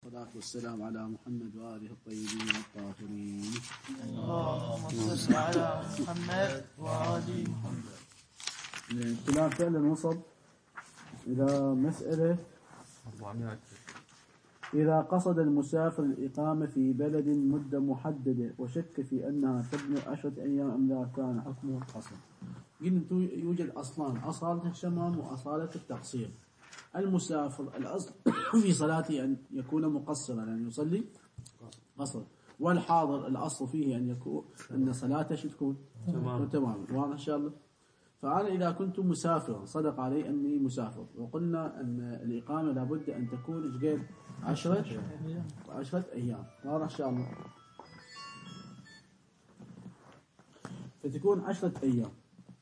والصلاة والسلام على محمد وآله الطيبين الطاهرين. اللهم صل على محمد وآل محمد. الكلام فعلا وصل إلى مسألة: إذا قصد المسافر الإقامة في بلد مدة محددة وشك في أنها تبلغ 10 أيام أم لا، كان حكمه القصر. قلنا يوجد أصلان: أصالة الشمام وأصالة التقصير. المسافر الأصل في صلاته أن يكون مقصرا، يعني يصلي قصر، والحاضر الأصل فيه أن يكون أن صلاته تكون تمام. واضح إن شاء الله. فأنا إذا كنت مسافرا صدق علي أني مسافر، وقلنا أن الإقامة لابد أن تكون إجقال 10 أيام. واضح إن شاء الله. فتكون 10 أيام.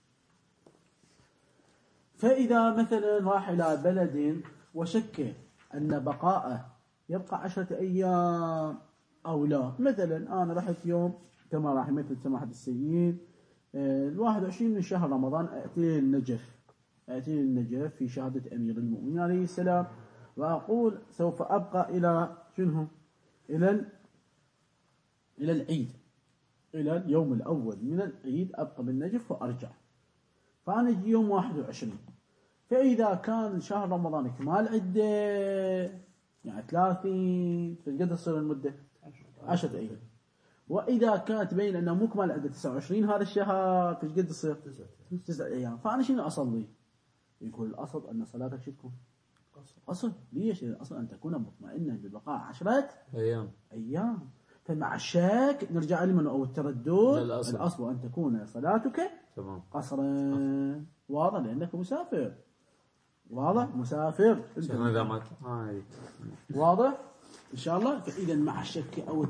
فإذا مثلا راح إلى بلد وشك أن بقاءه يبقى 10 أيام أو لا، مثلا أنا رحت يوم كما راح مثل سماحة السيد 21 من شهر رمضان أتي النجف في شهادة أمير المؤمنين عليه السلام، وأقول سوف أبقى إلى شنو؟ إلى العيد، إلى اليوم الأول من العيد أبقى بالنجف وأرجع. فأنا أجي يوم 21. فإذا كان شهر رمضان إكمال عدة يعني 30، فقد تصير المدة 10 أيام. وإذا كانت بين أنه مكمل عدة 29 هذا الشهر، فقد تصير 9 أيام. فأنا شنو أصلي؟ يقول الأصل أن صلاتك شو تكون؟ أصل. ليش؟ الأصل أن تكون مطمئنة ببقاء 10 أيام. فمع الشك نرجع لمن أو التردد، الأصل أن تكون صلاتك قصرا. واضح؟ لأنك مسافر. واضح؟ مسافر. واضح؟ إن شاء الله. فإذا مع الشك أو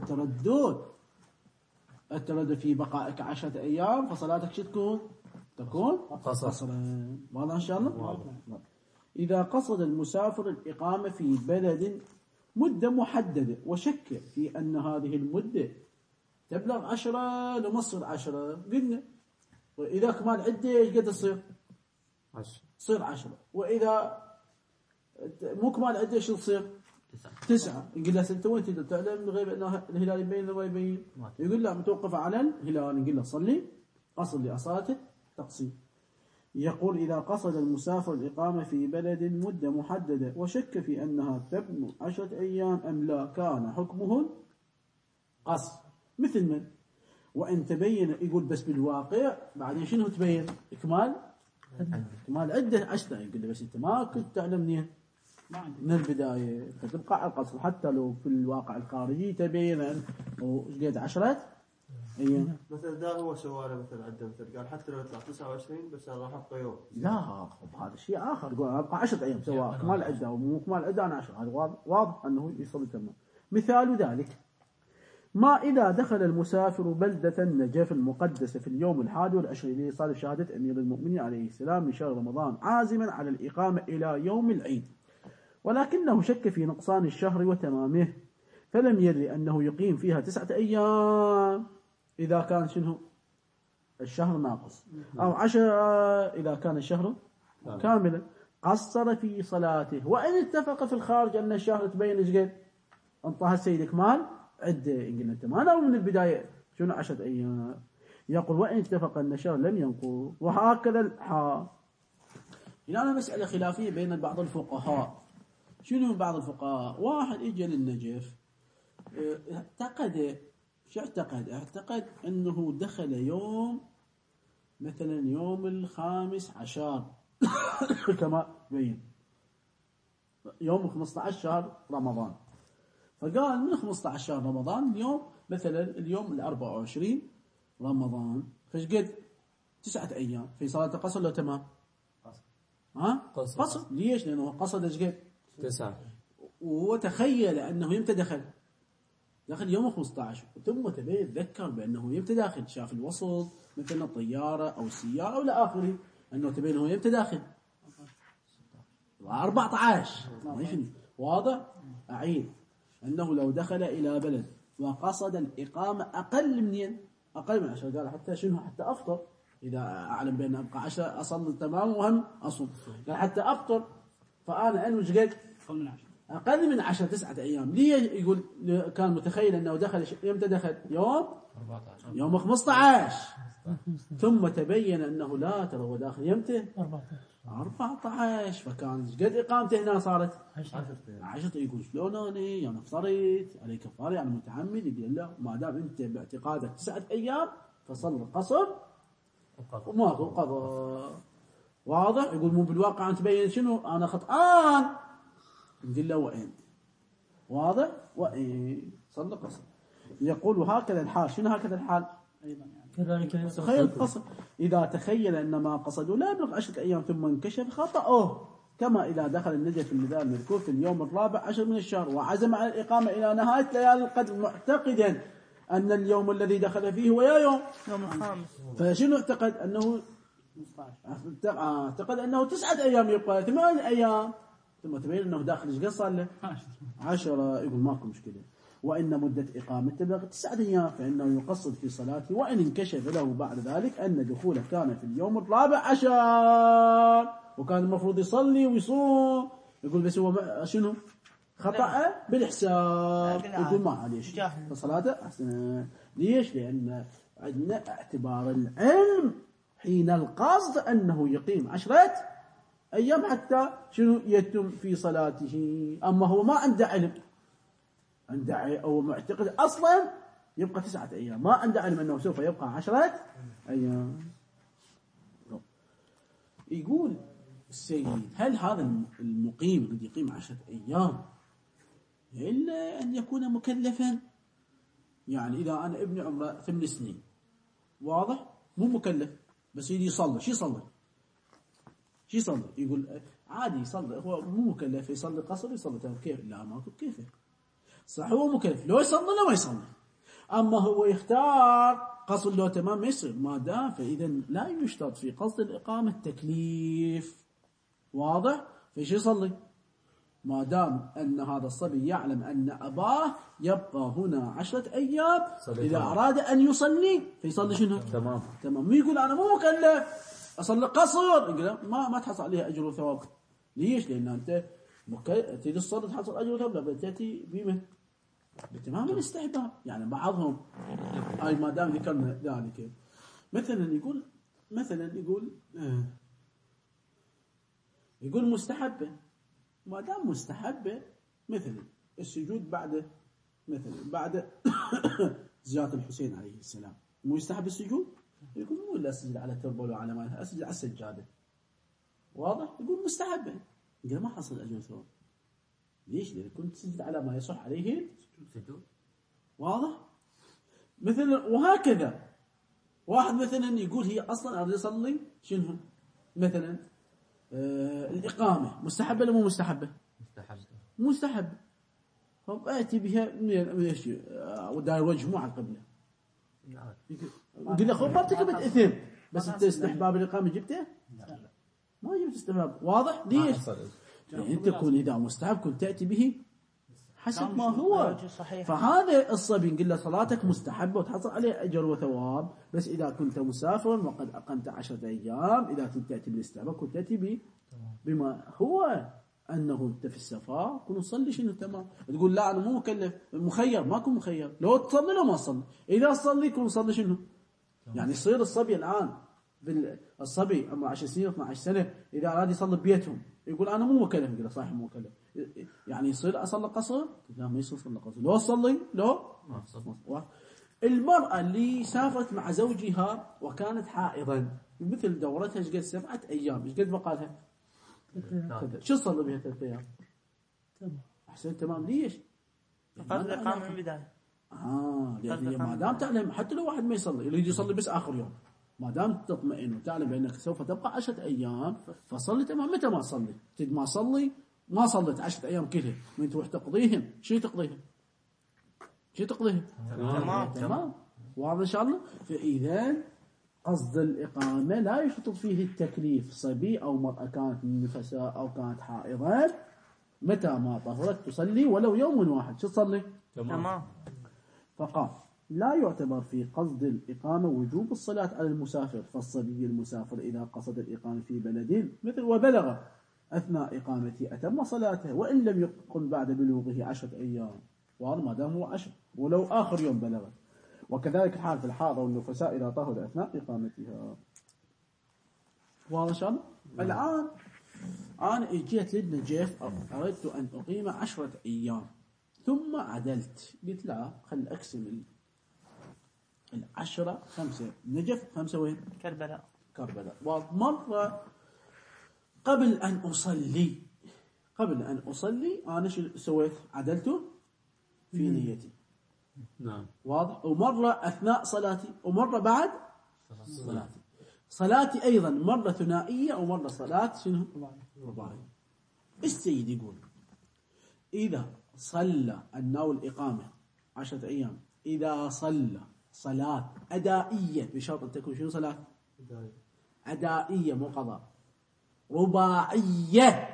التردد في بقائك 10 أيام، فصلاتك شو تكون قصرا. واضح إن شاء الله؟ واضح. إذا قصد المسافر الإقامة في بلد مدة محددة وشك في أن هذه المدة تبلغ 10 لمصر 10، قلنا وإذا كمان عدة إيش قد تصير؟ 10. 10. وإذا مو كمان عدة إيش تصير؟ 9. يقول له أنت وين تعلم من غير أن الهلال يبين ولا يبين؟ يقول له متوقف على الهلال. نقول له صلي قصر لأصالة تقصير. يقول: إذا قصد المسافر الإقامة في بلد مدة محددة وشك في أنها تبلغ 10 أيام أم لا، كان حكمه قصر. مثل من؟ وإن تبين، يقول بس بالواقع بعدين شنو تبين؟ إكمال عدة 10. يقول له بس أنت ما كنت تعلم من البداية، فتبقى على القصر حتى لو في الواقع الخارجي تبين وش قد 10 أيام. مثلا ده هو سواره مثلا عدة، مثلا قال حتى لو يطلع 29 بس أنا راح أبقى يوم. لا، هذا شيء آخر. يقول أبقى 10 أيام سواء إكمال عدة ومو إكمال عدة أنا 10. هذا واضح أنه يصل تمام. مثال ذلك: ما إذا دخل المسافر بلدة النجف المقدسة في اليوم 21 لإيصال شهادة أمير المؤمنين عليه السلام من شهر رمضان، عازما على الإقامة إلى يوم العيد، ولكنه شك في نقصان الشهر وتمامه، فلم يدري أنه يقيم فيها 9 أيام إذا كان شنو الشهر ناقص، أو 10 إذا كان الشهر كاملا، قصر في صلاته. وإن اتفق في الخارج أن الشهر تبين إيش قد انطها السيد إكمال عدة، قلنا أنت ما لو من البداية شنو 10 أيام. يقول: وإن اتفق أن الشهر لم ينقض. وهكذا الحال. هنا مسألة خلافية بين بعض الفقهاء. شنو بعض الفقهاء؟ واحد إجا للنجف اعتقد أنه دخل يوم مثلا يوم 15 كما بين يوم 15 شهر رمضان، فقال من 15 شهر رمضان اليوم مثلا اليوم 24 رمضان، فايش قد 9 أيام في صلاة قصر لو تمام؟ قصر. ليش؟ لأنه قصد ايش قد 9، وهو تخيل أنه يمتى دخل يوم 15، ثم تذكر بأنه يمتى داخل، شاف الوسط مثلا الطيارة أو السيارة أو لآخره، أنه تبين أنه يمتى داخل 14. واضح؟ أعيد أنه لو دخل إلى بلد وقصد الإقامة أقل من 10، قال حتى شنو؟ حتى أفطر، إذا أعلم بأن أبقى 10 أصل تمام وهم أصل، قال حتى أفطر. فأنا أنوش قد أقل من 10 9 أيام. ليه يقول كان متخيل أنه دخل يمتى دخل يوم 15 ثم تبين أنه لا ترى هو داخل يمتى 14 فكان قد إقامته هنا صارت 10. يقول شلون أنا يعني افتريت علي كفارة يعني متعمد. يقول لا ما دام أنت باعتقادك 9 أيام فصل قصر وماكو قضاء. واضح؟ يقول مو بالواقع أنت تبين شنو أنا خطأان. نقول له وإن واضح وإن صلى قصر. يقول هكذا الحال. شنو هكذا الحال؟ أيضا يعني تخيل قصر إذا تخيل أن ما قصدوا لا يبلغ 10 أيام ثم انكشف خطأه كما إذا دخل النجف في النداء المذكور في اليوم 14 من الشهر وعزم على الإقامة إلى نهاية ليالي القدر معتقدا أن اليوم الذي دخل فيه هو يوم الخامس. فشنو اعتقد أنه 9 أيام يبقى 8 أيام ثم تبين أنه داخل ايش قد صار له 10. يقول ماكو مشكلة. وإن مدة إقامته تبلغ 9 أيام فإنه يقصد في صلاته وإن انكشف له بعد ذلك أن دخوله كان في اليوم 14 وكان المفروض يصلي ويصوم. يقول بس هو شنو خطأ بالحساب. يقول ما عليه شيء فصلاته أحسن. ليش؟ لأن عندنا اعتبار العلم حين القصد أنه يقيم 10 أيام حتى شنو يتم في صلاته. أما هو ما عنده علم عنده أو معتقد أصلا يبقى 9 أيام ما عنده علم أنه سوف يبقى 10 أيام. يقول السيد هل هذا المقيم الذي يقيم 10 أيام إلا أن يكون مكلفا؟ يعني إذا أنا ابن عمره 8 سنين واضح مو مكلف بس يجي يصلي شو يصلي يقول عادي يصلي هو مو مكلف يصلي قصر يصلي كيف لا ماكو كيفه صح هو مكلف لو يصلي لو ما يصلي. أما هو يختار قصر لو تمام ما يصير ما دام فإذا لا يشترط في قصد الإقامة التكليف. واضح؟ فإيش يصلي ما دام أن هذا الصبي يعلم أن أباه يبقى هنا 10 أيام إذا أراد أن يصلي فيصلي شنو تمام. مو يقول أنا مو مكلف أصلي قصر يقول ما تحصل عليها أجر وثواب. ليش؟ لأن أنت تريد الصلاة تحصل أجر وثواب لا تأتي بما بتمام الاستحباب. يعني بعضهم أي ما دام ذكرنا ذلك مثلا يقول مستحبة ما دام مستحبة مثلا السجود بعد زيارة الحسين عليه السلام مو يستحب السجود. يقول مو إلا أسجد على تربة ولا على مالها أسجد على السجادة. واضح؟ يقول مستحبة يقول ما حصل أجر ثواب. ليش؟ لأن كنت تسجد على ما يصح عليه السجود. واضح؟ مثلا وهكذا واحد مثلا يقول هي أصلا أريد أصلي شنو مثلا الإقامة مستحبة ولا مو مستحبة؟ مستحبة. فأتي بها من شيء ودار وجه مو على القبلة. يقول أخو ما ارتكبت إثم بس أنت استحباب الإقامة جبته؟ ما جبت استحباب. واضح؟ ليش؟ يعني أنت تكون إذا مستحب كنت تأتي به حسب ما هو. فهذا الصبي نقول له صلاتك مستحبة وتحصل عليه أجر وثواب بس إذا كنت مسافر وقد أقمت 10 أيام إذا كنت تأتي بالاستحباب كنت تأتي بما هو أنه أنت في السفر كنت تصلي شنو تمام. تقول لا أنا مو مكلف مخير ما كنت مخير لو تصلي لو ما تصلي. إذا صلي كنت تصلي شنو يعني يصير الصبي الآن الصبي عمره 10 سنين 12 سنة إذا أراد يصلي ببيتهم يقول أنا مو مكلف. يقول صحيح مو مكلف يعني يصير أصلي قصر؟ لا ما يصير صلي قصر. لو أصلي لو ما أصلي. المرأة اللي سافرت مع زوجها وكانت حائضا مثل دورتها ايش قد 7 أيام ايش قد بقى لها شو صلي بها 3 أيام أحسن تمام. ليش؟ فقط الإقامة من البداية. يعني ما دام تعلم حتى لو واحد ما يصلي يريد يصلي بس آخر يوم ما دام تطمئن وتعلم بأنك سوف تبقى 10 أيام فصلي تمام. متى ما تصلي تد ما صلي ما صلت 10 أيام كلها من تروح تقضيهم شو تقضيهم تمام. واضح إن شاء الله. فإذا قصد الإقامة لا يشترط فيه التكليف. صبي أو مرأة كانت نفساء أو كانت حائضة متى ما طهرت تصلي ولو يوم واحد شو تصلي تمام. فقال لا يعتبر في قصد الإقامة وجوب الصلاة على المسافر. فالصبي المسافر إذا قصد الإقامة في بلد مثل وبلغ أثناء إقامته أتم صلاته وإن لم يقم بعد بلوغه 10 أيام، وهذا ما دام هو 10 ولو آخر يوم بلغ. وكذلك الحال في الحاضة والنفساء إذا طهر أثناء إقامتها. واضح شلون؟ الآن أنا اجيت للنجف أردت أن أقيم 10 أيام ثم عدلت، قلت لا خل أقسم 10 5. نجف 5 وين؟ كربلاء. ومرة قبل أن أصلي أنا شو سويت؟ عدلته في نيتي. نعم. واضح. ومرة أثناء صلاتي ومرة بعد صلاتي أيضا مرة ثنائية ومرة صلاة شنو؟ رباعية. السيد يقول إذا صلى الناوي الإقامة 10 أيام، إذا صلى صلاة أدائية بشرط أن تكون شنو صلاة؟ أدائية مو قضاء، رباعية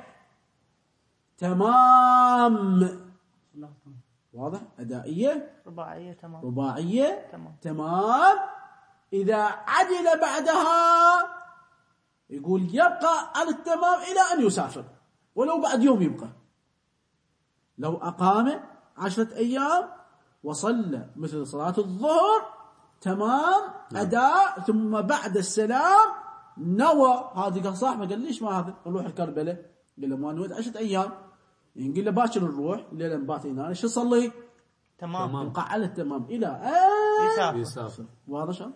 تمام. واضح؟ أدائية رباعية تمام. إذا عدل بعدها يقول يبقى على التمام إلى أن يسافر ولو بعد يوم يبقى. لو أقام 10 أيام وصلى مثل صلاة الظهر تمام أداء، ثم بعد السلام نوى هذه قال صاحبه قال ليش ما هذا نروح الكربلاء؟ قال له ما نود 10 أيام. يقول له باكر نروح الليلة نبات هنا شو صلي؟ تمام. يبقى على التمام إلى يسافر. واضح شلون؟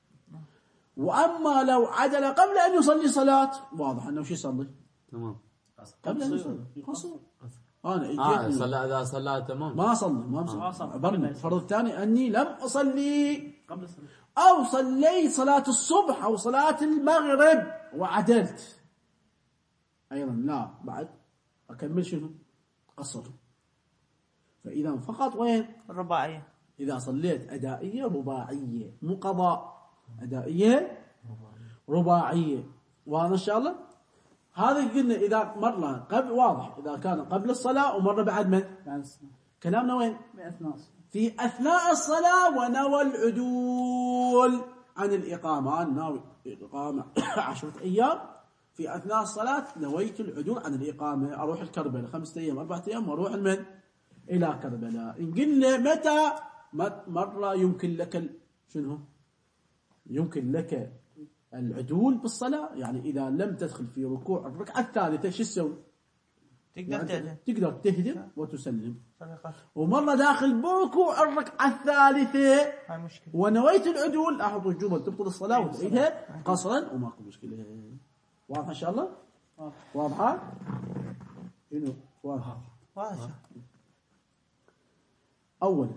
وأما لو عدل قبل أن يصلي صلاة واضح أنه شو يصلي؟ تمام. قبل أن يصلي قصر. أنا إجيت صلى إذا صلى تمام ما صلي عبرني الفرض الثاني أني لم أصلي قبل الصلاة، أو صليت صلاة الصبح أو صلاة المغرب وعدلت أيضا لا بعد أكمل شنو؟ قصر. فإذا فقط وين؟ الرباعية. إذا صليت أدائية رباعية مو قضاء، أدائية رباعية. وهذا إن شاء الله هذا قلنا إذا مرة قبل واضح إذا كان قبل الصلاة ومرة بعد من؟ كلامنا وين؟ في أثناء الصلاة ونوى العدول عن الإقامة. ناوي الإقامة 10 أيام في أثناء الصلاة نويت العدول عن الإقامة، أروح الكربلاء 5 أيام 4 أيام وأروح المن إلى كربلاء. إن قلنا متى مرة يمكن لك شنو؟ يمكن لك العدول بالصلاة، يعني إذا لم تدخل في ركوع الركعة الثالثة شو تسوي؟ تقدر تهدم وتسلم. ومرة داخل بركوع الركعة الثالثة ونويت العدول أحط وجوبا تبطل الصلاة وتعيدها قصرا وماكو مشكلة. واضح إن شاء الله؟ واضحة؟ شنو؟ واضح. أولا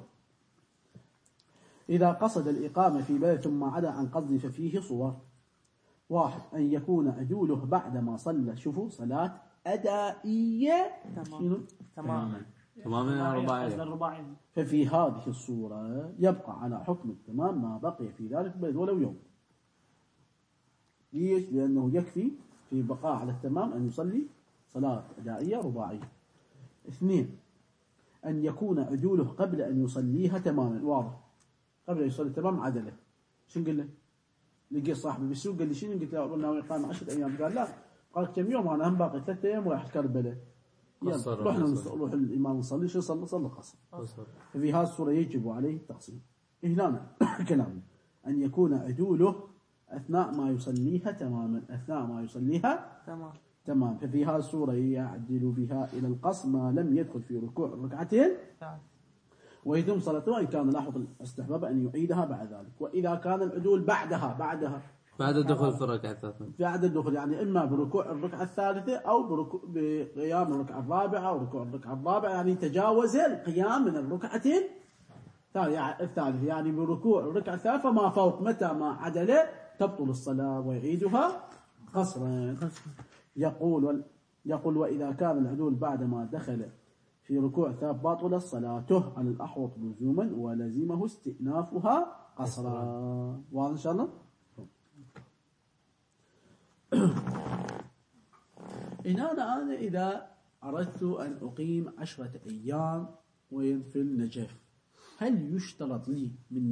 إذا قصد الإقامة في بلد ثم عدا عن قصد ففيه صور. 1 أن يكون عدوله بعدما صلى شوفوا صلاة أدائية تماما رباعية. ففي هذه الصورة يبقى على حكم التمام ما بقي في ذلك البلد ولو يوم. ليش؟ لأنه يكفي في بقاء على التمام أن يصلي صلاة أدائية رباعية. 2 أن يكون عدوله قبل أن يصليها تماما. واضح قبل أن يصلي تمام عدله. شو نقول له؟ لقي صاحبي بالسوق قال لي شنو؟ قلت له قلنا يقام 10 أيام. قال لا قال كم يوم أنا هم باقي 3 أيام وراح كربلاء. رحنا نروح الإمام نصلي شو صلى قصر. في هذه الصورة يجب عليه التقصير. هنا كلامنا أن يكون عدوله أثناء ما يصليها تماما، أثناء ما يصليها تمام. ففي هذه الصورة يعدل بها إلى القصر ما لم يدخل في ركوع الركعتين ويتم صلاته، وإن كان لاحظ الاستحباب أن يعيدها بعد ذلك. وإذا كان العدول بعد الدخول في الركعة الثالثة، بعد الدخول يعني إما بركوع الركعة الثالثة أو بقيام الركعة الرابعة أو ركوع الركعة الرابعة، يعني تجاوز القيام من الركعتين الثالثة، يعني بركوع الركعة الثالثة ما فوق متى ما عدل تبطل الصلاة ويعيدها قصرا. يقول وإذا كان العدول بعدما دخل في ركوع ثاب باطل صلاته على الأحوط لزوما ولزمه استئنافها قصرا. واضح إن شاء الله؟ أنا إذا أردت أن أقيم 10 أيام وين في النجف، هل يشترط لي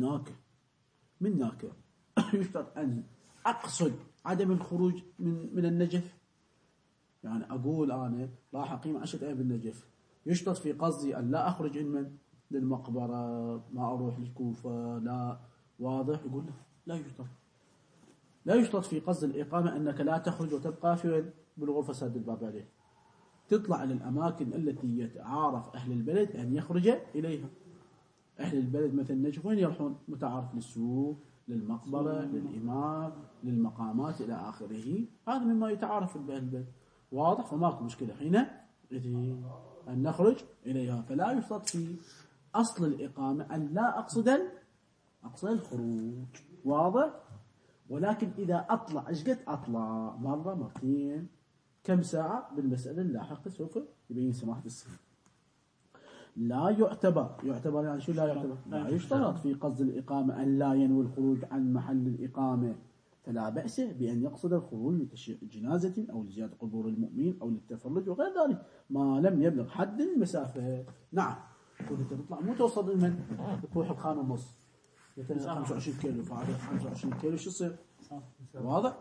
منك يشترط أن أقصد عدم الخروج من النجف يعني أقول أنا راح أقيم 10 أيام بالنجف، يشترط في قصدي أن لا أخرج من للمقبرة، ما أروح للكوفة، لا واضح؟ يقول لا يشترط. لا يشترط في قصد الإقامة أنك لا تخرج وتبقى في بالغرفة سد الباب عليه، تطلع للأماكن التي يتعارف أهل البلد أن يخرج إليها. أهل البلد مثل النجف وين يروحون؟ متعارف للسوق، للمقبرة، للإمام، للمقامات إلى آخره. هذا مما يتعارف بأهل البلد، واضح؟ فماكو مشكلة حين أن نخرج إليها. فلا يشترط في أصل الإقامة أن لا أقصد الخروج، واضح؟ ولكن إذا أطلع إيش قد أطلع؟ مرة مرتين كم ساعة؟ بالمسألة اللاحقة سوف يبين سماحة السيد. لا يعتبر يعني شو لا يعتبر؟ لا يشترط في قصد الإقامة أن لا ينوي الخروج عن محل الإقامة، فلا بأس بأن يقصد الخروج لتشييع جنازة أو لزيارة قبور المؤمنين أو للتفرج وغير ذلك ما لم يبلغ حد المسافة. نعم، كنت تطلع مو توصل من تروح الخان ونص مثلا 25 كيلو، فعلى 25 كيلو شو يصير؟ واضح؟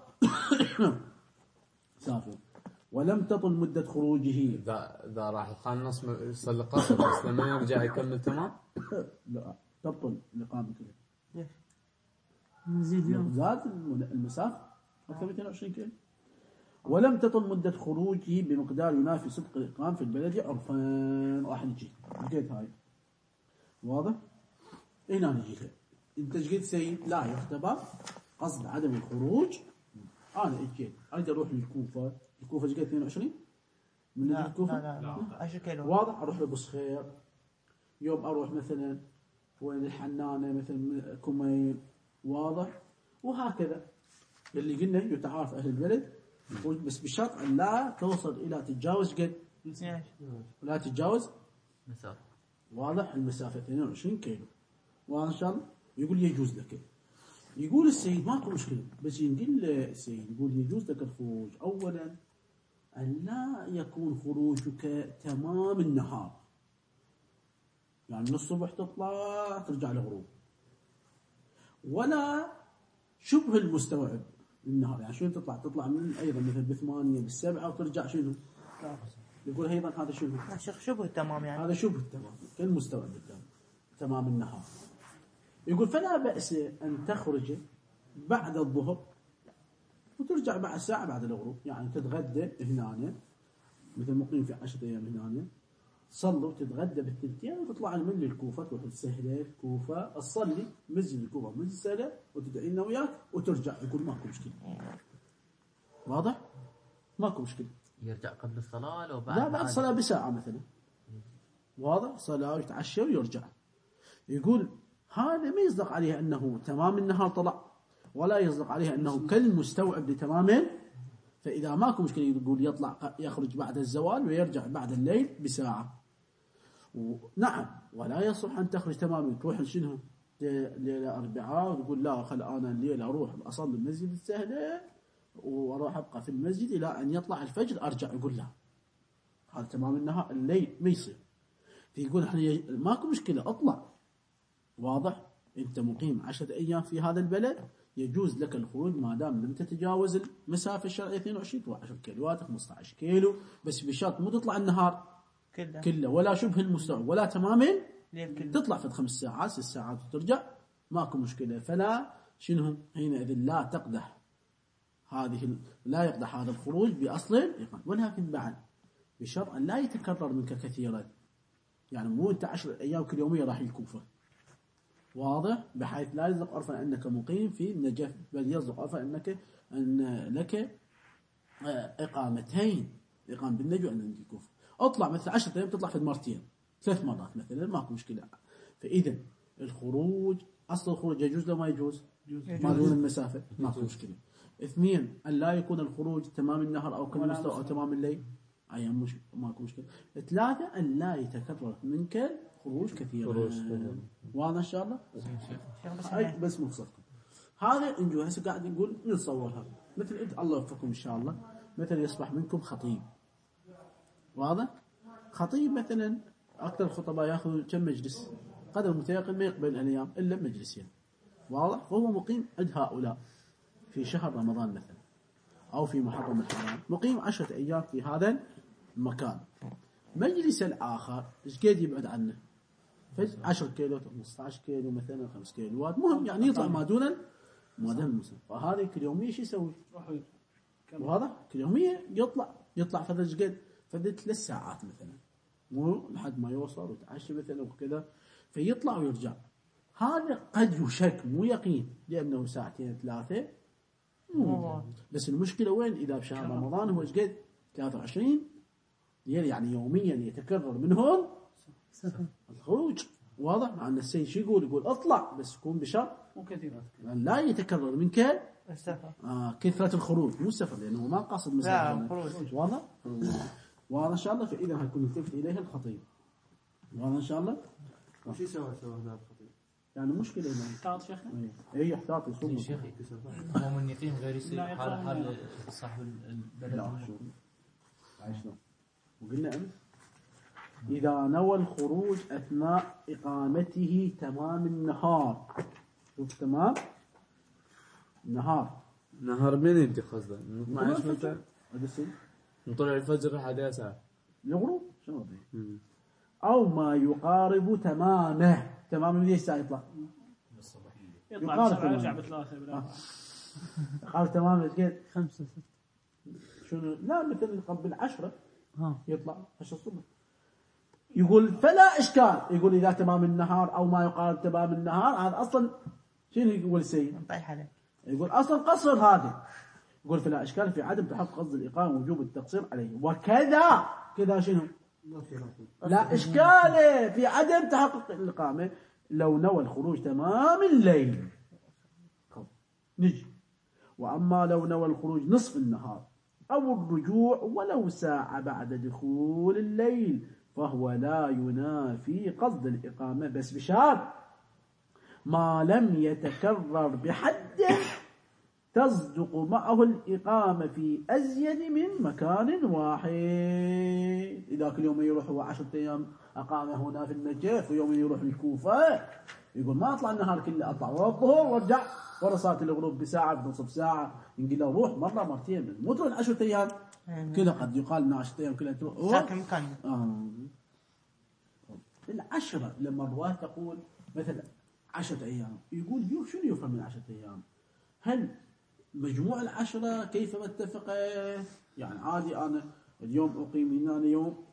سافر. ولم تطل مدة خروجه. إذا راح الخان نص يصلي قصر بس لما يرجع يكمل تمام؟ لا تبطل الإقامة كلها. ليش؟ نزيد يوم زاد المسافة أكثر من 22 كيلو. ولم تطل مدة خروجه بمقدار ينافي صدق الإقامة في البلد عرفا. راح نجي لقيت هاي واضح؟ هنا نجيها. أنت قلت سيد لا يعتبر قصد عدم الخروج. أنا اجيت أريد أروح للكوفة. الكوفة ايش قد 22 من الكوفة؟ لا 10 كيلو. واضح؟ أروح لبصخير، يوم أروح مثلا وين الحنانة مثلا كميل، واضح؟ وهكذا اللي قلنا يتعارف أهل البلد، بس بشرط أن لا توصل إلى تتجاوز قد 12 لا تتجاوز مسافة. واضح؟ المسافة 22 كيلو. واضح إن شاء الله؟ يقول يجوز لك. يقول السيد ماكو مشكلة، بس ينقل السيد يقول يجوز لك الخروج أولا أن لا يكون خروجك تمام النهار، يعني من الصبح تطلع ترجع لغروب، ولا شبه المستوعب النهار، يعني شنو تطلع من أيضا مثل ب8 ب7 وترجع شنو؟ يقول أيضا هذا شنو؟ شبه تمام، يعني هذا شبه تمام كالمستوعب تمام النهار. يقول فلا بأس أن تخرج بعد الظهر وترجع بعد ساعة بعد الغروب، يعني تتغدى هنا مثل مقيم في 10 أيام هنا، تصلي وتتغدى بالثلثين وتطلع من للكوفة، تروح السهلة الكوفة تصلي مسجد الكوفة مسجد السهلة وتدعي لنا وياك وترجع. يقول ماكو مشكلة. واضح؟ ماكو مشكلة. يرجع قبل الصلاة لو بعد؟ لا بعد الصلاة بساعة مثلا. واضح؟ صلاة ويتعشى ويرجع. يقول هذا ما يصدق عليه أنه تمام النهار طلع، ولا يصدق عليه أنه كالمستوعب لتمام. فإذا ماكو مشكلة يقول يطلع يخرج بعد الزوال ويرجع بعد الليل بساعة. نعم، ولا يصح أن تخرج تماما تروح شنو ليلة أربعاء وتقول لا خل أنا الليلة أروح أصلي المسجد السهلة وأروح أبقى في المسجد إلى أن يطلع الفجر أرجع. يقول لا، هذا تمام النهار الليل ما يصير. فيقول احنا ماكو مشكلة اطلع، واضح؟ انت مقيم 10 أيام في هذا البلد يجوز لك الخروج ما دام لم تتجاوز المسافة الشرعية 22 تروح 10 كيلوات 15 كيلو، بس بشرط مو تطلع النهار كله ولا شبه المستوعب ولا تماما، تطلع في 5 ساعات 6 ساعات وترجع ماكو مشكلة. فلا شنو حينئذ لا تقدح لا يقدح هذا الخروج بأصل الإقامة، ولكن بعد بشرط أن لا يتكرر منك كثيرا، يعني مو أنت 10 أيام كل يومية راح الكوفة، واضح؟ بحيث لا يصدق عرفا أنك مقيم في النجف، بل يصدق عرفا أن لك إقامتين، إقامة بالنجف وأن الكوفة. أطلع مثل 10 أيام تطلع في مرتين 3 مرات مثلا ماكو مشكلة. فإذا الخروج أصل الخروج يجوز لو ما يجوز؟ ما دون المسافة ماكو مشكلة. 2 أن لا يكون الخروج تمام النهار أو كل مستوى أو تمام الليل أيام ماكو مشكلة. 3 أن لا يتكرر منك خروج كثيرا. واضح إن شاء الله؟ أي بس مقصدكم هذا إنجو هسه قاعد نقول نتصورها مثل الله يوفقكم إن شاء الله. مثل يصبح منكم خطيب، واضح؟ خطيب مثلا أكثر الخطباء يأخذ كم مجلس قدر متيقن ما يقبل الأيام إلا مجلسين، واضح؟ فهو مقيم عند هؤلاء في شهر رمضان مثلا، أو في محرم الحرام، مقيم 10 أيام في هذا المكان. مجلس الآخر إيش قد يبعد عنه؟ 10 كيلو 15 كيلو مثلا 5 كيلوات، مهم يعني يطلع ما دون المسافة. فهذه كل يومية ايش يسوي؟ وهذا كل يومية يطلع فذا ايش قد؟ فذا 3 ساعات مثلا، مو لحد ما يوصل ويتعشى مثلا وكذا، فيطلع ويرجع. هذا قد يشك مو يقين، لأنه ساعتين 3 بس المشكلة وين؟ إذا بشهر رمضان هو ايش قد؟ 23 يعني يوميا يتكرر منهم الخروج. واضح؟ مع أن السيد شو يقول اطلع بس يكون بشرط وكثيرات لا يتكرر من السفر. كثرة الخروج، مو السفر، لأنه ما قاصد مسافة. واضح؟ واضح إن شاء الله. فإذا هيكون يلتفت إليه الخطيب. واضح إن شاء الله. وش يسوي هنا الخطيب؟ يعني مشكلة يعني احتاط شيخنا؟ اي يحتاط يصوم. شيخي هو من يقيم غير يصير حال صاحب البلد. لا شو عايشنا وقلنا أمس إذا نوى الخروج أثناء إقامته تمام النهار. شوف تمام نهار من انت قصده؟ 12 متى؟ هذا نطلع الفجر لحد يا ساعة الغروب شنو بيه؟ أو ما يقارب تمامه من الساعة يطلع يطلع يرجع ب3 يقارب تمام كيف 5 شنو؟ لا مثل قبل 10 يطلع 10 الصبح. يقول فلا إشكال، يقول إذا تمام النهار أو ما يقارب تمام النهار، هذا أصلا شنو يقول السيد؟ طيح عليه. يقول أصلا قصر هذا. يقول فلا إشكال في عدم تحقق قصد الإقامة وجوب التقصير عليه. وكذا كذا شنو؟ لا إشكال في عدم تحقق الإقامة لو نوى الخروج تمام الليل نجي. وأما لو نوى الخروج نصف النهار أو الرجوع ولو ساعة بعد دخول الليل فهو لا ينافي قصد الإقامة، بس بشرط ما لم يتكرر بحد تصدق معه الإقامة في أزيد من مكان واحد. إذا كل يوم يروح هو 10 أيام أقامة هنا في النجف، ويوم يروح الكوفة، يقول ما أطلع النهار كله، أطلع والظهر وارجع ورا صلاة الغروب بساعة بنصف ساعة. ينقل له روح مرة مرتين، مو تروح 10 أيام كلها. قد يقال إن 10 أيام كلها تروح ساكن مكان. العشرة لما الرواة تقول مثلا 10 أيام، يقول شنو يفهم من 10 أيام؟ هل مجموع 10 كيف متفق؟ يعني عادي أنا اليوم أقيم هنا يوم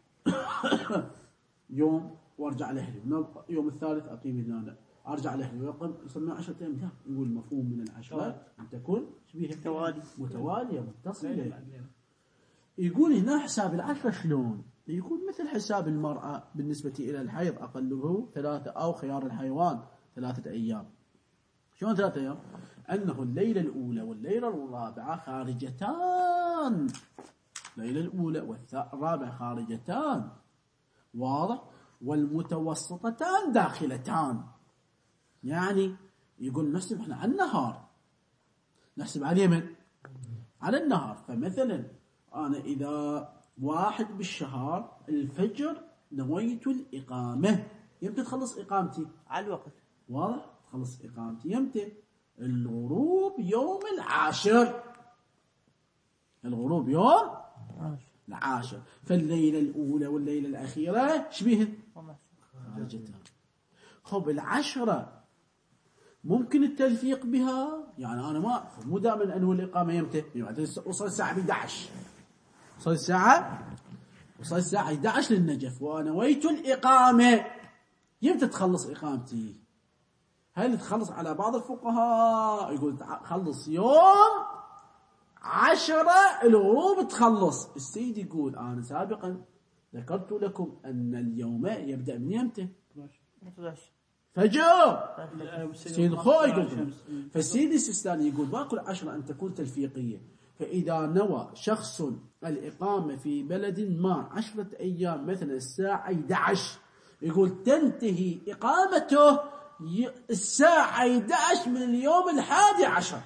يوم وارجع لأهلي، يوم الثالث أقيم هنا أرجع لأهلي ويقيم يسمى 10 أيام. لا، يقول المفهوم من 10 أن تكون متوالية متصلة. يقول هنا حساب 10 شلون؟ يقول مثل حساب المرأة بالنسبة إلى الحيض أقله 3 أو خيار الحيوان 3 أيام. شلون 3 أيام؟ أنه الليلة الأولى والليلة الرابعة خارجتان، الليلة الأولى والرابعة خارجتان، واضح؟ والمتوسطتان داخلتان. يعني يقول نحسب احنا على النهار، نحسب على اليمن على النهار. فمثلا أنا إذا 1 بالشهر الفجر نويت الإقامة، يمتى تخلص إقامتي؟ على الوقت. واضح؟ تخلص إقامتي يمتى؟ الغروب يوم 10. الغروب يوم 10. فالليلة الأولى والليلة الأخيرة شبيهن؟ خارجتان. خب 10 ممكن التلفيق بها؟ يعني أنا ما مو دائما أنوي الإقامة يمتى؟ يعني وصل الساعة 11، وصل الساعة 11 للنجف ونويت الإقامة، يمتى تخلص إقامتي؟ هل تخلص على بعض الفقهاء يقول خلص يوم 10 الغروب تخلص. السيد يقول أنا سابقا ذكرت لكم أن اليوم يبدأ من يمتى؟ 11 فجر. سيد خوي يقول. فالسيد السيستاني يقول باكل 10 أن تكون تلفيقية. فإذا نوى شخص الإقامة في بلد ما 10 أيام مثلا الساعة 11، يقول تنتهي إقامته الساعة 11 من اليوم 11.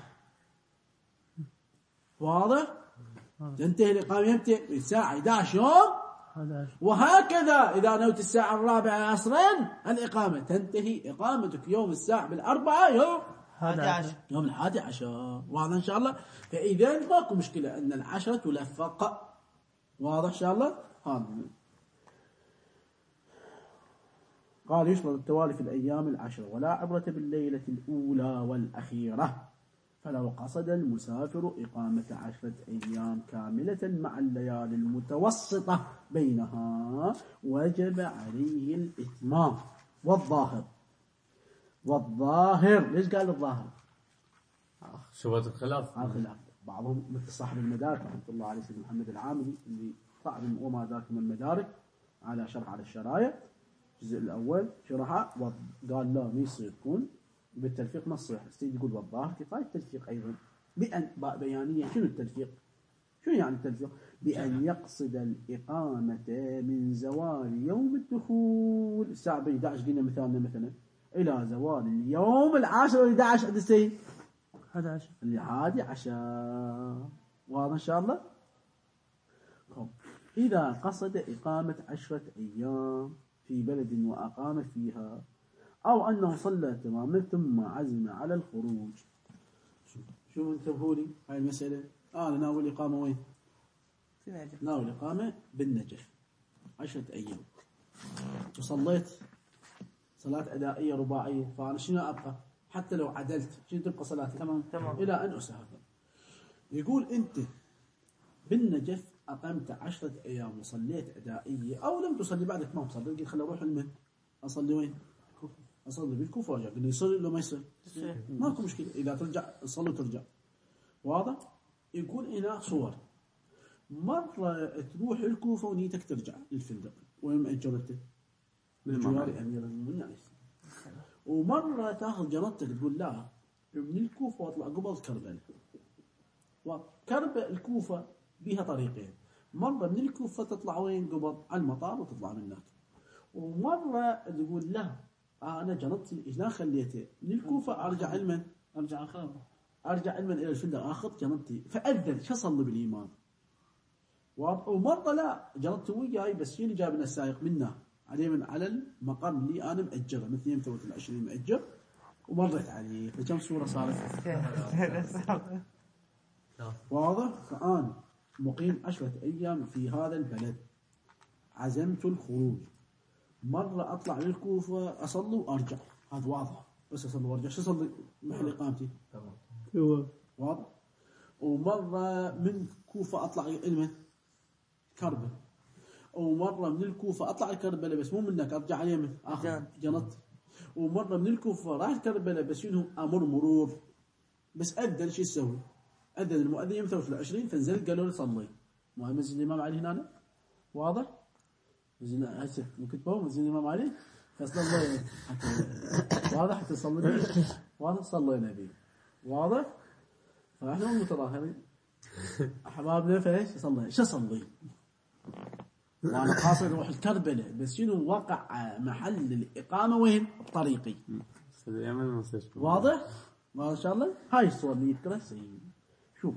واضح؟ تنتهي الإقامة يمتى؟ الساعة 11 يوم. وهكذا إذا نوت الساعة 4 عصرا الإقامة تنتهي إقامتك يوم الساعة 4 يوم 11 يوم 11. واضح إن شاء الله. فإذا ماكو مشكلة أن 10 تلفق. واضح إن شاء الله. هذا قال يشرط التوالي في الأيام 10 ولا عبرة بالليلة الأولى والأخيرة. فلو قصد المسافر إقامة 10 أيام كاملة مع الليالي المتوسطة بينها وجب عليه الإتمام. والظاهر ليش قال الظاهر؟ شبهة الخلاف. الخلاف. بعضهم مثل صاحب المدارك رحمة الله عليه سيدنا محمد العامري اللي طعن وما ذاك من المدارك على شرح على الشرايع الجزء الأول شرحه وقال لا ما يصير يكون بالتلفيق ما تصيح. السيد يقول والظاهر كفاية التلفيق أيضا بيانية. شنو التلفيق؟ شنو يعني التلفيق؟ بأن يقصد الإقامة من زوال يوم الدخول الساعة 11 قلنا مثلا إلى زوال اليوم 10 و 11 عند السيد 11. واضح إن شاء الله. إذا قصد إقامة 10 أيام في بلد وأقام فيها أو أنه صلى تماما ثم عزم على الخروج. شو انتبهوا لي هاي المسألة. أنا ناوي الإقامة وين؟ في نجف. ناوي الإقامة بالنجف 10 أيام وصليت صلاة أدائية رباعية. فأنا شنو أبقى حتى لو عدلت شنو تبقى صلاتي؟ تمام. إلى أن أسافر. يقول أنت بالنجف أقمت 10 أيام وصليت أدائية أو لم تصلي بعدك ما تصلي. قلت خلي أروح المن أصلي وين؟ أصلي بالكوفة. قال لي يصلي ولا ما يصلي؟ ماكو مشكلة. إذا ترجع تصلي وترجع. واضح؟ يقول هنا صور. مرة تروح الكوفة ونيتك ترجع للفندق وين ما أجرته؟ بالجوار أمير المؤمنين. ومرة تاخذ جرتك تقول لا من الكوفة واطلع قبل كربلاء. وكربلاء الكوفة بها طريقين. مرة من الكوفة تطلع وين قبل على المطار وتطلع من هناك. ومرة تقول لا أنا جربت إذا خليته من الكوفة أرجع علما إلى الفندق آخذ جربتي فأذن شو صلي بالإمام. ومرة لا جربت وياي بس شيء اللي جابنا السائق منا عليه من على المقام اللي أنا مأجره مثل يوم 23 مأجر ومرت عليه. فكم صورة صارت؟ واضح. فأنا مقيم 10 أيام في هذا البلد عزمت الخروج. مرة أطلع للكوفة أصلي وأرجع هذا واضح. بس أصلي وأرجع شو أصلي محل إقامتي؟ تمام. واضح. ومرة من كوفة أطلع إلمن كربلاء. ومرة من الكوفة أطلع كربلاء بس مو منك أرجع اليمن آخر جنط. ومرة من الكوفة راح كربلاء بس شنو أمر مرور بس أذن شو يسوي؟ أذن المؤذن يوم 23 فنزل قالوا لي صلي. ما منزل الإمام علي هنا. واضح؟ نزل هسه كتبوا منزل الإمام علي فصلى حتى واضح حتى صلي. واضح صلينا به. واضح. فإحنا متظاهرين أحبابنا فإيش صلي شو صلي. وأنا قاصد أروح الكربلاء بس شنو وقع محل الإقامة وين؟ بطريقي. واضح؟ ما شاء الله. هاي الصور اللي يذكرها السيد. شوف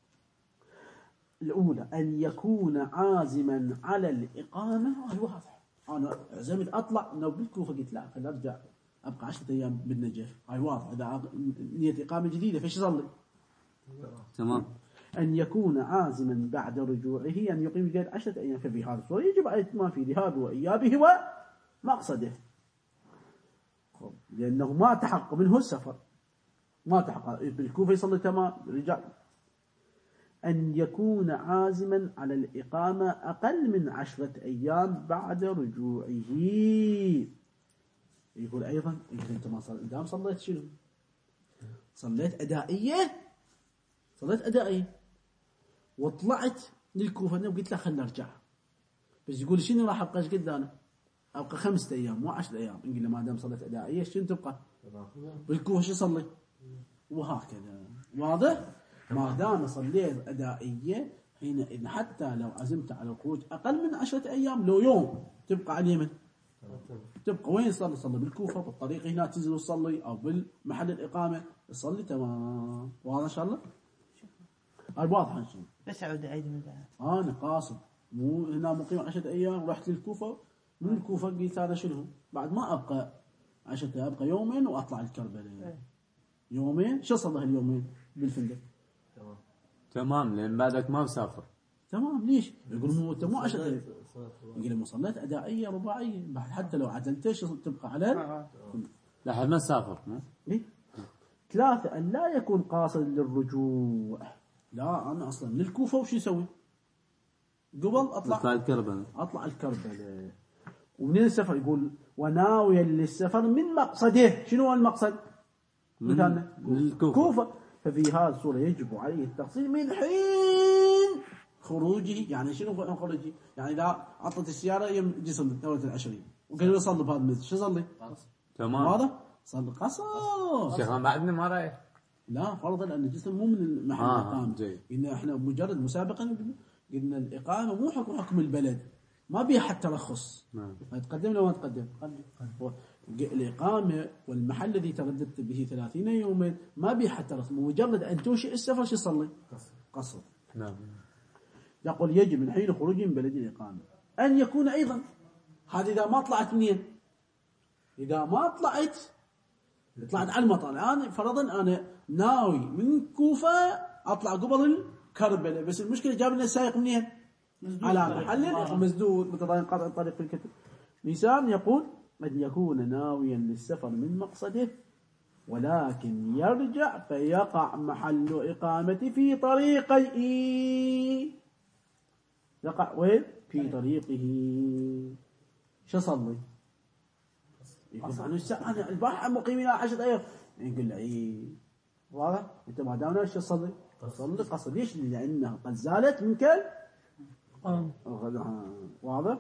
الأولى أن يكون عازما على الإقامة. هاي واضح. أنا عزمت أطلع لو بالكوفة قلت لا خلي أرجع أبقى 10 أيام بالنجف. هاي واضح. إذا نية إقامة جديدة فيش يصلي؟ تمام. أن يكون عازما بعد رجوعه أن يقيم غير 10 أيام. ففي هذا الصورة يجب على الإتمام في ذهابه وإيابه ومقصده لأنه ما تحقق منه السفر. ما تحقق بالكوفة يصلي تمام رجع. أن يكون عازما على الإقامة أقل من 10 أيام بعد رجوعه. يقول أيضا أنت ما دام صليت شنو؟ صليت أدائية وطلعت للكوفة وقلت له خلنا نرجع بس يقول شنو راح أبقى قد أنا أبقى 5 أيام مو 10 أيام. نقول له ما دام صليت أدائية شنو تبقى بالكوفة شو صلي وهكذا. واضح. ما دام صليت أدائية حينئذ حتى لو عزمت على الخروج أقل من 10 أيام لو يوم تبقى على اليمن. تبقى وين صلي بالكوفة بالطريق هنا تنزل وتصلي أو بالمحل الإقامة تصلي تمام. واضح إن شاء الله. واضح إن شاء الله. بس أعود أعيد من بعد. أنا قاصد مو هنا مقيم 10 أيام رحت للكوفة من الكوفة قلت هذا شنو بعد ما أبقى 10 أبقى يومين وأطلع الكربلاء. يومين، شو صار له اليومين بالفندق؟ تمام، لان بعدك ما مسافر. تمام. ليش؟ يقول مو انت مو 10 ايام، يقول مو صليت ادائيه رباعيه، بعد حتى لو عدلت شو تبقى على لحد ما تسافر. ليه؟ 3 أن لا يكون قاصد للرجوع. لا أنا أصلا للكوفة وش يسوي؟ قبل أطلع الكربلاء. أطلع الكربلاء. ومنين السفر؟ يقول وناويا للسفر من مقصده. شنو هو المقصد؟ مثالنا الكوفة. ففي هذه الصورة يجب عليه التقصير من حين خروجه. يعني شنو هو خروجه؟ يعني إذا عطلت السيارة يوم جسم دولة العشرين وقال له يصلي بهذا المسجد، شو صلي؟ تمام. هذا صلي قصر. شيخ بعدني ما رايح. لا فرضا أن الجسم مو من محل الإقامة. قلنا إحنا مجرد مسابقا قلنا الإقامة مو حكم البلد، ما بيها حتى ترخص. تقدم ولا ما تقدم؟ الإقامة والمحل الذي ترددت به 30 يوما ما بيها حتى ترخص، مجرد أن تنشئ السفر شو يصلي؟ قصر. نعم. يقول يجب من حين خروج من بلد الإقامة أن يكون أيضا. هذه إذا ما طلعت منين؟ إذا ما طلعت على المطار. الآن فرضا أنا ناوي من كوفة أطلع قبل الكربلاء، بس المشكلة جاب لنا السائق منين؟ على محل مسدود متضاين قاطع الطريق في الكتب. لسان يقول أن يكون ناويا للسفر من مقصده ولكن يرجع فيقع محل إقامة في طريقه. يقع وين؟ في طريقه. شو صلي؟ يقول أنا البارحة مقيمين 10 أيام. يقول له إيه واضح؟ أنت ما دامنا شو تصلي؟ تصلي قصر. ليش؟ لأنها قد زالت منك. واضح؟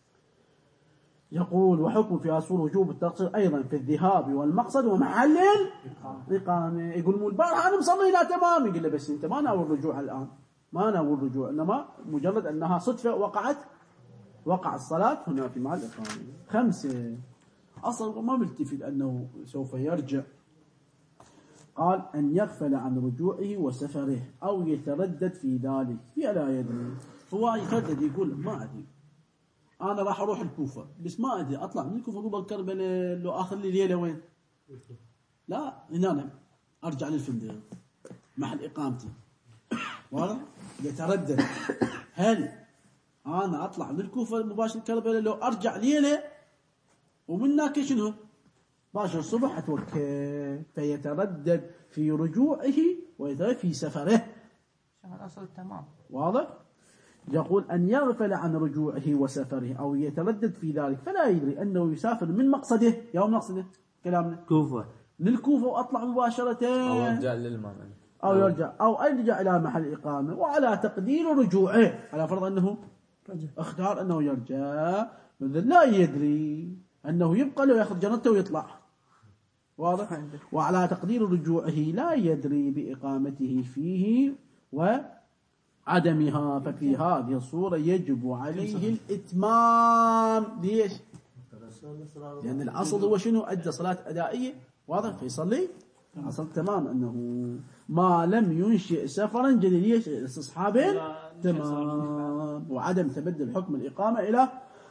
يقول وحكم في أصول وجوب التقصير أيضا في الذهاب والمقصد ومحل الإقامة. يقول مو البارحة أنا مصلي لا تمام. يقول له بس أنت ما ناوي الرجوع الآن، ما ناوي الرجوع، إنما مجرد أنها صدفة وقع الصلاة هنا في محل الإقامة. 5 أصلا ما ملتفت أنه سوف يرجع. قال أن يغفل عن رجوعه وسفره أو يتردد في ذلك لا يدري. هو يتردد يقول ما أدري أنا راح أروح الكوفة بس ما أدري أطلع من الكوفة قبل كربلاء لو آخر لي ليلة وين؟ لا هنا أرجع للفندق محل إقامتي. واضح؟ يتردد هل أنا أطلع من الكوفة مباشر كربلاء لو أرجع ليلة ومنك شنو؟ باشر الصبح أتوكل. فيتردد في رجوعه ويتردد في سفره. الأصل تمام. واضح؟ يقول أن يغفل عن رجوعه وسفره أو يتردد في ذلك فلا يدري أنه يسافر من مقصده. يوم مقصده كلامنا كوفة، من الكوفة وأطلع مباشرة أو يرجع للمعنى أو يرجع إلى محل إقامة. وعلى تقدير رجوعه على فرض أنه اختار أنه يرجع لا يدري أنه يبقى له يأخذ جنته ويطلع. واضح؟ وعلى تقدير رجوعه لا يدري بإقامته فيه وعدمها. ففي هذه الصورة يجب عليه الإتمام. ليش؟ لأن الأصل هو شنو؟ أدى صلاة أدائية. واضح؟ فيصلي أصل تمام أنه ما لم ينشئ سفرا جديد. ليش؟ استصحاب تمام وعدم تبدل حكم الإقامة إلى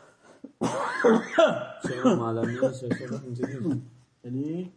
ما لم ينشئ سفرا جديد. يعني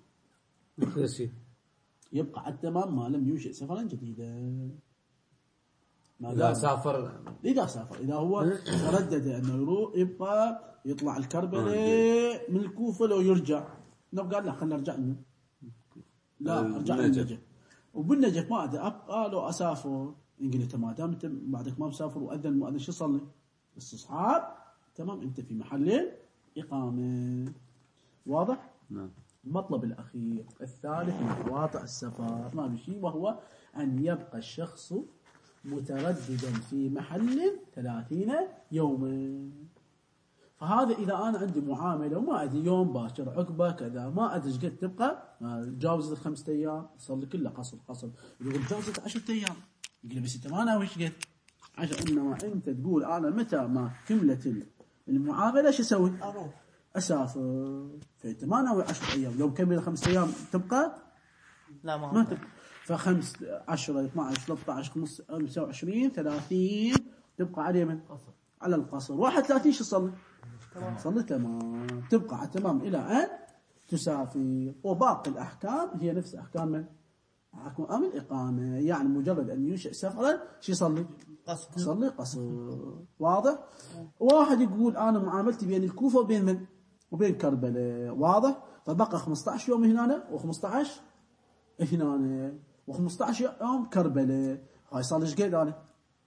يبقى على التمام ما لم ينشئ سفرا جديدا. إذا سافر إذا هو تردد أنه يروح يبقى يطلع الكربلاء من الكوفة لو يرجع قال لا خلنا نرجع لا أرجع للنجف. وبالنجف ما أدري أبقى لو أسافر. يقول له ما دام أنت بعدك ما مسافر وأذن المؤذن شو صلي؟ استصحاب تمام أنت في محل إقامة. واضح؟ نعم. المطلب الأخير الثالث من قواطع السفر ما بشيء وهو أن يبقى الشخص مترددا في محل 30 يوما. فهذا إذا أنا عندي معاملة وما أدري يوم باكر عقبة كذا ما أدري ايش قد تبقى جاوزت 5 أيام صار كله قصر. يقول جاوزت 10 أيام. يقول بس أنت ما ناوي ايش قد 10. إنما أنت تقول أنا متى ما كملت المعاملة شو أسوي؟ أسافر. فأنت ما ناوي 10 أيام. لو كمل 5 أيام تبقى لا ما تبقى. ف5 10 12 13 25 30 تبقى عليه من على القصر. 31 شو صلي؟ صلي تمام. تبقى على تمام إلى أن تسافر. وباقي الأحكام هي نفس أحكام من أحكام الإقامة يعني مجرد أن ينشئ سفرا شو يصلي؟ قصر. يصلي قصر. واضح؟ واحد يقول أنا معاملتي بين الكوفة وبين من؟ وبين كربلاء. واضح؟ فبقى 15 يوم هنا و15 هنا و15 يوم كربلاء. هاي صار ايش قد أنا؟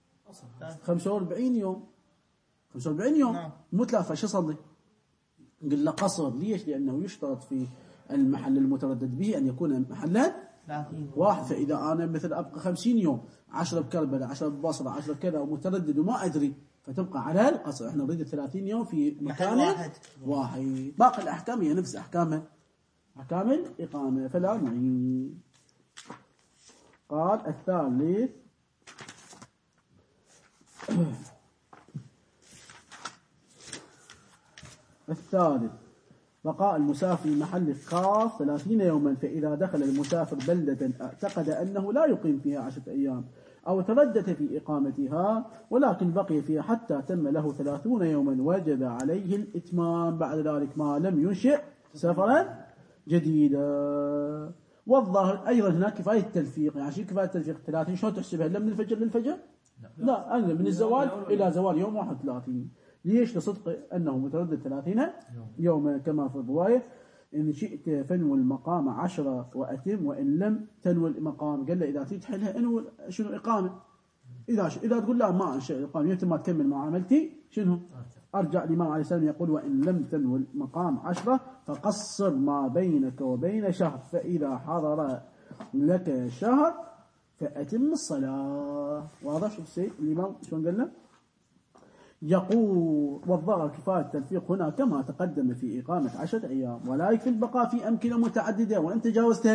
45 يوم. 45 يوم مو 3 شو يصلي؟ قل له قصر. ليش؟ لأنه يشترط في المحل المتردد به أن يكون محلا 30 واحد. فإذا أنا مثل أبقى 50 يوم 10 بكربلاء 10 ببصرة 10 كذا ومتردد وما أدري فتبقى على القصر. إحنا نريد 30 يوم في مكان واحد. باقي الأحكام هي نفس أحكام الإقامة فلا نعيد. قال الثالث بقاء المسافر في محل خاص 30 يوما. فإذا دخل المسافر بلدة اعتقد أنه لا يقيم فيها 10 أيام أو تردد في إقامتها ولكن بقي فيها حتى تم له 30 يوما وجب عليه الإتمام بعد ذلك ما لم ينشئ سفرا جديدا. والظاهر أيضا هناك كفاية التلفيق. يعني شو كفاية التلفيق؟ 30 شلون تحسبها؟ من الفجر للفجر؟ لا أنا من الزوال إلى زوال يوم 31. ليش؟ لصدق أنه متردد 30 يوما كما في الرواية إن شئت فنو المقام 10 وأتم وإن لم تنو المقام. قال له إذا تريد تحلها انو شنو إقامة. إذا تقول لا ما أنشأ الإقامة يمتى ما تكمل معاملتي شنو؟ أرجع الإمام عليه السلام يقول وإن لم تنو المقام 10 فقصر ما بينك وبين شهر فإذا حضر لك شهر فأتم الصلاة. واضح شو الشيء الإمام شلون قال له؟ يقول والظاهر كفاية التلفيق هنا كما تقدم في إقامة 10 أيام ولا يكفي البقاء في أمكنة متعددة وأنت جاوزت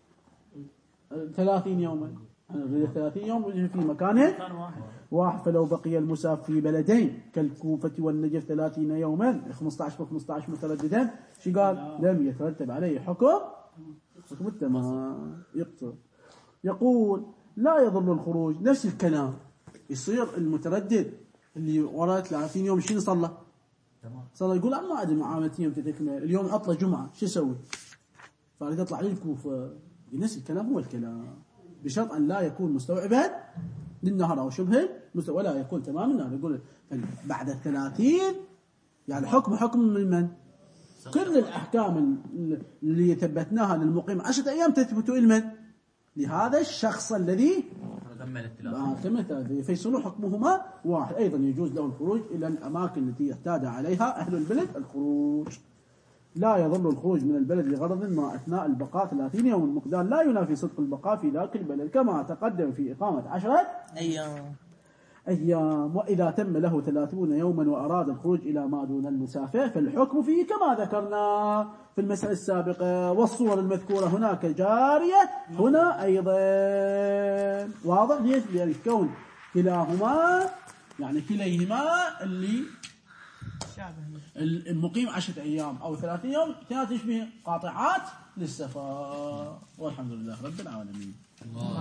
30 يوما. أنا أريد 30 يوم في مكان واحد. فلو بقي المسافر في بلدين كالكوفة والنجف 30 يوما 15 و15 مترددا شو قال؟ لم يترتب عليه حكم التمام يقصر. يقول لا يضر الخروج. نفس الكلام يصير المتردد اللي وراء 30 يوم شنو صلى؟ صلى يقول أنا ما أدري معاملتي يوم تتكمل اليوم عطلة جمعة شو أسوي؟ فأريد أطلع للكوفة. نفس الكلام هو الكلام بشرط أن لا يكون مستوعبا للنهر أو شبه ولا يكون تمام النهر. يقول بعد 30 يعني حكم من كل الأحكام اللي ثبتناها للمقيم 10 أيام تثبت لمن؟ لهذا الشخص الذي كمل 3 فيصير حكمهما واحد. أيضا يجوز له الخروج إلى الأماكن التي اعتاد عليها أهل البلد الخروج. لا يضر الخروج من البلد لغرض ما أثناء البقاء 30 يوم المقدار لا ينافي صدق البقاء في ذاك البلد كما تقدم في إقامة 10 أيام. وإذا تم له 30 يوما وأراد الخروج إلى ما دون المسافة فالحكم فيه كما ذكرنا في المسألة السابقة والصور المذكورة هناك جارية هنا أيضا. واضح؟ ليش؟ لأن الكون كلاهما يعني كليهما اللي المقيم 10 أيام أو 30 يوم كانت تشبه قاطعات للسفر. والحمد لله رب العالمين.